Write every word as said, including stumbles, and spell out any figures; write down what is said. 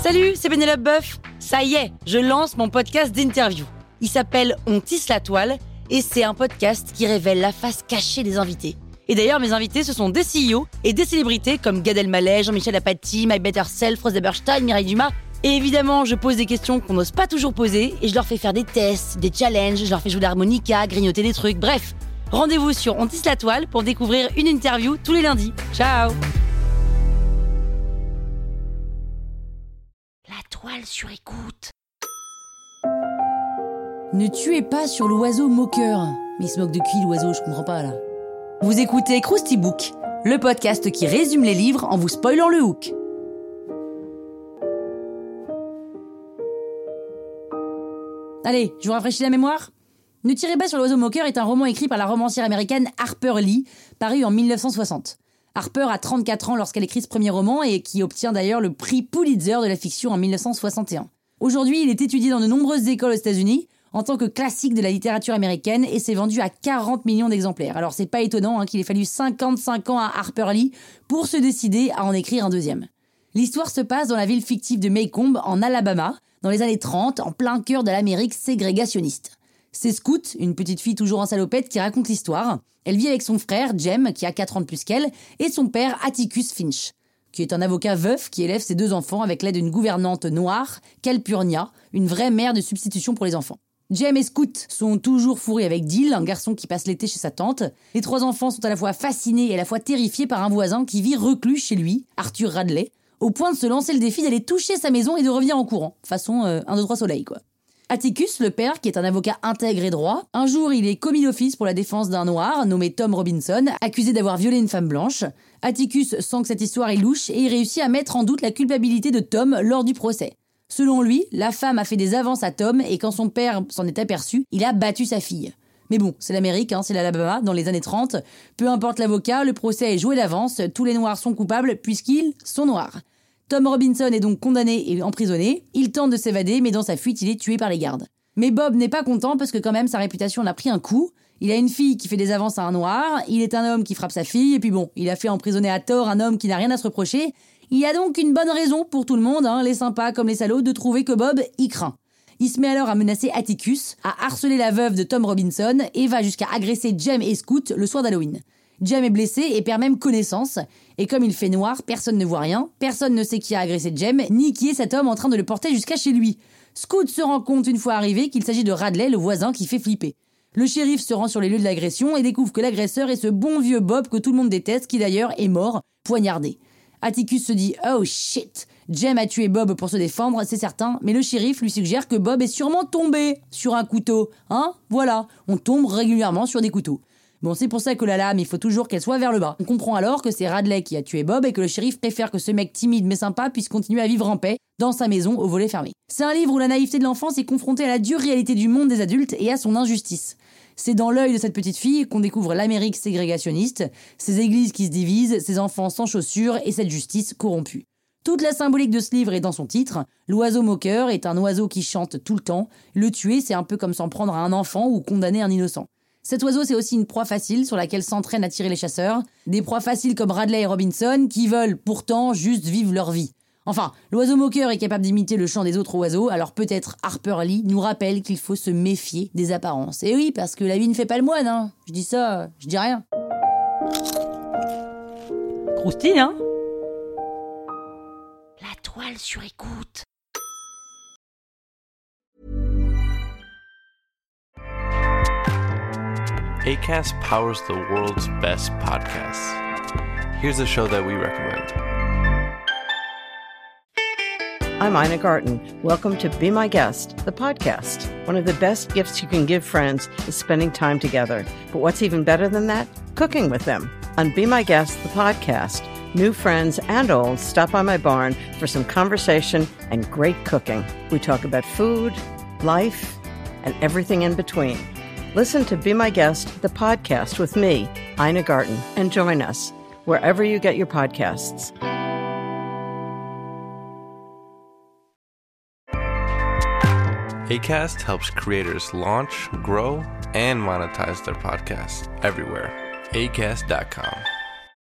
Salut, c'est Pénélope Boeuf. Ça y est, je lance mon podcast d'interview. Il s'appelle On tisse la toile et c'est un podcast qui révèle la face cachée des invités. Et d'ailleurs, mes invités, ce sont des C E O et des célébrités comme Gad Elmaleh, Jean-Michel Apathy, My Better Self, Rose Eberstein, Mireille Dumas. Et évidemment, je pose des questions qu'on n'ose pas toujours poser et je leur fais faire des tests, des challenges, je leur fais jouer de l'harmonica, grignoter des trucs, bref. Rendez-vous sur On tisse la toile pour découvrir une interview tous les lundis. Ciao! La toile sur écoute. Ne tuez pas sur l'oiseau moqueur. Mais il se moque de qui l'oiseau, je comprends pas là. Vous écoutez Krusty Book, le podcast qui résume les livres en vous spoilant le hook. Allez, je vous rafraîchis la mémoire. Ne tirez pas sur l'oiseau moqueur est un roman écrit par la romancière américaine Harper Lee, paru en dix-neuf cent soixante. Harper a trente-quatre ans lorsqu'elle écrit ce premier roman et qui obtient d'ailleurs le prix Pulitzer de la fiction en dix-neuf cent soixante et un. Aujourd'hui, il est étudié dans de nombreuses écoles aux États-Unis en tant que classique de la littérature américaine et s'est vendu à quarante millions d'exemplaires. Alors c'est pas étonnant hein, qu'il ait fallu cinquante-cinq ans à Harper Lee pour se décider à en écrire un deuxième. L'histoire se passe dans la ville fictive de Maycomb, en Alabama, dans les années trente, en plein cœur de l'Amérique ségrégationniste. C'est Scout, une petite fille toujours en salopette, qui raconte l'histoire. Elle vit avec son frère, Jem, qui a quatre ans de plus qu'elle, et son père, Atticus Finch, qui est un avocat veuf qui élève ses deux enfants avec l'aide d'une gouvernante noire, Calpurnia, une vraie mère de substitution pour les enfants. Jem et Scout sont toujours fourrés avec Dill, un garçon qui passe l'été chez sa tante. Les trois enfants sont à la fois fascinés et à la fois terrifiés par un voisin qui vit reclus chez lui, Arthur Radley, au point de se lancer le défi d'aller toucher sa maison et de revenir en courant. Façon euh, un, deux, trois soleil, quoi. Atticus, le père, qui est un avocat intègre et droit, un jour il est commis d'office pour la défense d'un noir, nommé Tom Robinson, accusé d'avoir violé une femme blanche. Atticus sent que cette histoire est louche et il réussit à mettre en doute la culpabilité de Tom lors du procès. Selon lui, la femme a fait des avances à Tom et quand son père s'en est aperçu, il a battu sa fille. Mais bon, c'est l'Amérique, hein, c'est l'Alabama, dans les années trente. Peu importe l'avocat, le procès est joué d'avance, tous les noirs sont coupables puisqu'ils sont noirs. Tom Robinson est donc condamné et emprisonné. Il tente de s'évader, mais dans sa fuite, il est tué par les gardes. Mais Bob n'est pas content parce que quand même, sa réputation en a pris un coup. Il a une fille qui fait des avances à un noir, il est un homme qui frappe sa fille, et puis bon, il a fait emprisonner à tort un homme qui n'a rien à se reprocher. Il y a donc une bonne raison pour tout le monde, hein, les sympas comme les salauds, de trouver que Bob y craint. Il se met alors à menacer Atticus, à harceler la veuve de Tom Robinson, et va jusqu'à agresser Jem et Scout le soir d'Halloween. Jem est blessé et perd même connaissance. Et comme il fait noir, personne ne voit rien, personne ne sait qui a agressé Jem, ni qui est cet homme en train de le porter jusqu'à chez lui. Scout se rend compte une fois arrivé qu'il s'agit de Radley, le voisin qui fait flipper. Le shérif se rend sur les lieux de l'agression et découvre que l'agresseur est ce bon vieux Bob que tout le monde déteste, qui d'ailleurs est mort, poignardé. Atticus se dit « Oh shit !» Jem a tué Bob pour se défendre, c'est certain, mais le shérif lui suggère que Bob est sûrement tombé sur un couteau. Hein ? Voilà, on tombe régulièrement sur des couteaux. Bon, c'est pour ça que la lame, il faut toujours qu'elle soit vers le bas. On comprend alors que c'est Radley qui a tué Bob et que le shérif préfère que ce mec timide mais sympa puisse continuer à vivre en paix dans sa maison au volet fermé. C'est un livre où la naïveté de l'enfance est confrontée à la dure réalité du monde des adultes et à son injustice. C'est dans l'œil de cette petite fille qu'on découvre l'Amérique ségrégationniste, ses églises qui se divisent, ses enfants sans chaussures et cette justice corrompue. Toute la symbolique de ce livre est dans son titre. L'oiseau moqueur est un oiseau qui chante tout le temps. Le tuer, c'est un peu comme s'en prendre à un enfant ou condamner un innocent. Cet oiseau, c'est aussi une proie facile sur laquelle s'entraînent à tirer les chasseurs. Des proies faciles comme Radley et Robinson qui veulent pourtant juste vivre leur vie. Enfin, l'oiseau moqueur est capable d'imiter le chant des autres oiseaux, alors peut-être Harper Lee nous rappelle qu'il faut se méfier des apparences. Et oui, parce que la vie ne fait pas le moine, hein. Je dis ça, je dis rien. Croustille, hein? La toile sur écoute. Acast powers the world's best podcasts. Here's a show that we recommend. I'm Ina Garten. Welcome to Be My Guest, the podcast. One of the best gifts you can give friends is spending time together. But what's even better than that? Cooking with them. On Be My Guest, the podcast, new friends and old stop by my barn for some conversation and great cooking. We talk about food, life, and everything in between. Listen to Be My Guest, the podcast with me, Ina Garten, and join us wherever you get your podcasts. Acast helps creators launch, grow, and monetize their podcasts everywhere. acast dot com.